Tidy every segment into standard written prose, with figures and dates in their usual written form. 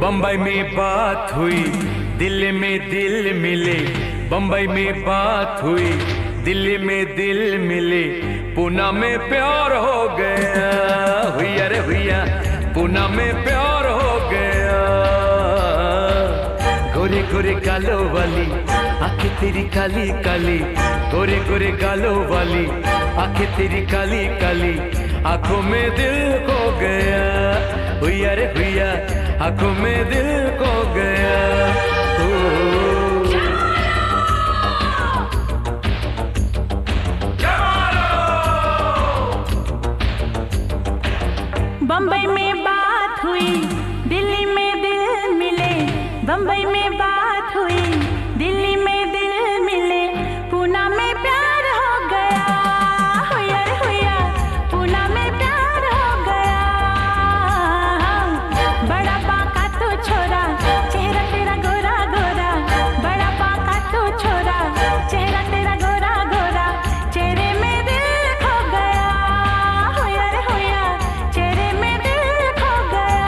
बम्बई में बात हुई, दिल्ली में दिल मिले। बम्बई में बात हुई, दिल्ली में दिल मिले। पूना में प्यार हो गया, हुईया रे हुईया, पूना में प्यार हो गया। गोरे गोरे गालों वाली आंखें तेरी काली काली, गोरे गोरे गालों वाली आंखें तेरी काली काली। आंखों में दिल खो गया, हुईया रे हुईया, आंखों में दिल खो गया। बम्बई में बात हुई, दिल्ली में दिल मिले। बम्बई में बात हुई, दिल्ली में दिल मिले। पूना में प्यार हो गया, हुईया रे हुईया, पूना में प्यार हो गया। बड़ा पाका तू छोरा, चेहरा तेरा गोरा गोरा। बड़ा पाका तू छोरा, चेहरा तेरा गोरा गोरा। चेहरे में दिल खो गया, हुईया रे हुईया, चेहरे में दिल खो गया।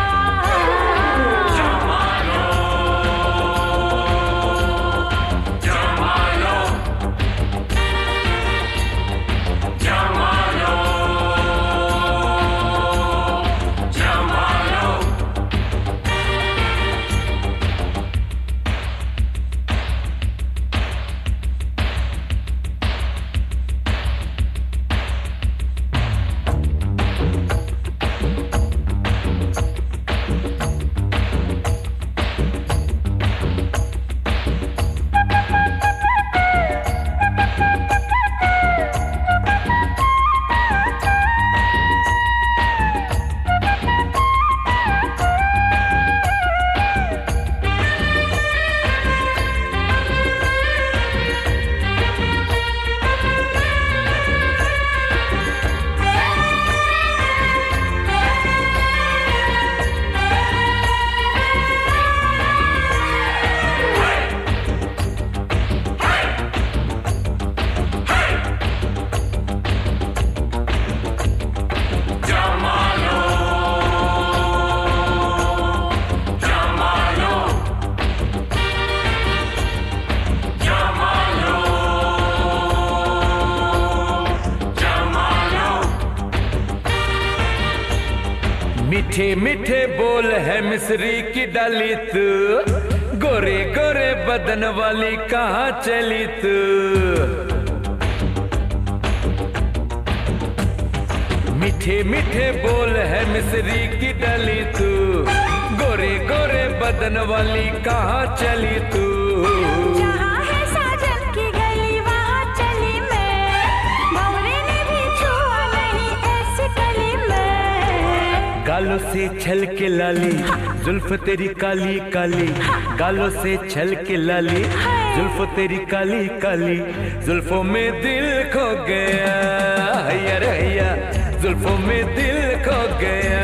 मीठे मीठे बोल है मिस्री की डाली तू, गोरे गोरे बदन वाली कहाँ चली तू। मीठे मीठे बोल है मिस्री की डाली तू, गोरे गोरे बदन वाली कहाँ चली तू। जहाँ है साजन की गली वहाँ चली मैं, भंवरे ने भी छुआ नहीं ऐसी गली में। गालों से छल के लाली, जुल्फ तेरी काली काली। गालों से छल के लाली, जुल्फ तेरी काली काली। जुल्फों में दिल खो गया, हैया रे हैया, जुल्फों में दिल खो गया।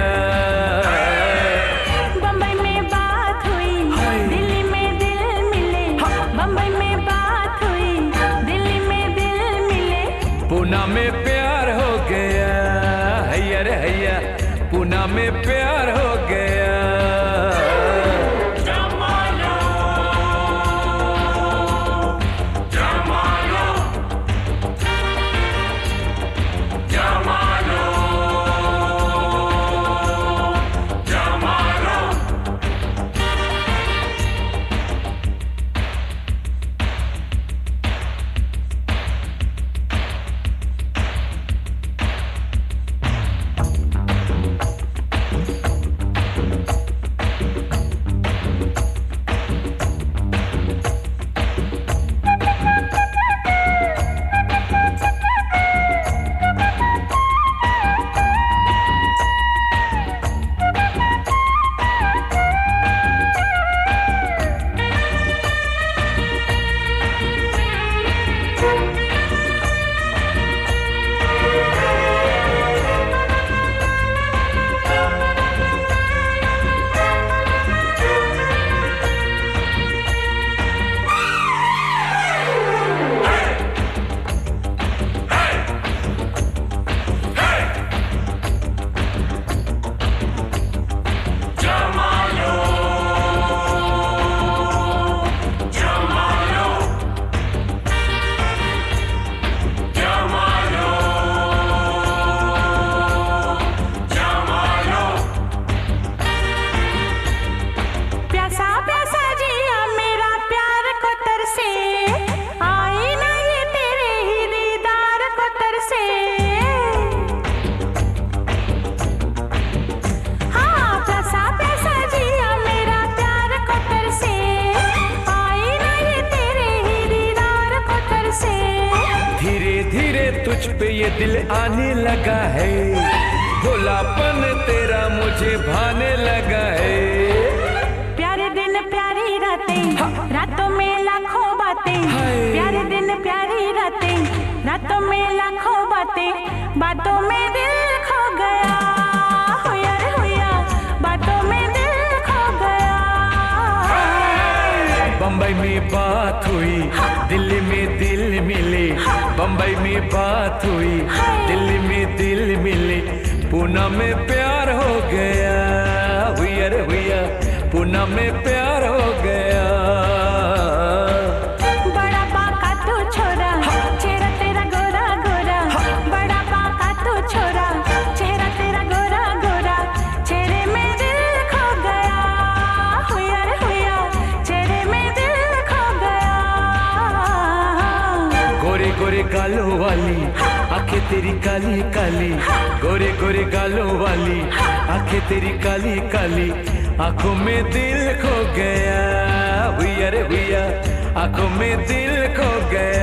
बम्बई में बात हुई, दिल्ली में दिल मिले। बम्बई में बात हुई, दिल्ली में दिल मिले। पूना में प्यार हो गया, हैया रे हैया, पूना में प्यार हो गया। तुझ पे ये दिल आने लगा है, भोलापन तेरा मुझे भाने लगा है। प्यारे दिन प्यारी रातें, रातों में लाखों बातें, प्यारे दिन प्यारी रातें, रातों में लाखों बातें, बातों में दिल खो गया, हुआ रे हुआ, बातों में दिल खो गया। बम्बई में बात हुई, दिल्ली में दिल मिले, बम्बई में बात हुई, दिल्ली में दिल मिले, पूना में प्यार हो गया, हुआ रे हुआ, पूना में प्यार हो गया। बड़ा बाका तू छोरा, चेहरा तेरा गोरा गोरा, बड़ा बाका तू छोरा, चेहरा तेरा गोरा गोरा, चेहरे में दिल खो गया, हुआ रे हुआ, चेहरे में दिल खो गया। गोरे गोरे गालों वाली आंखें तेरी काली काली, गोरे गोरे गालों वाली आंखें तेरी काली काली, आंखों में दिल खो गया, हुआ रे हुआ, आंखों में दिल खो गया।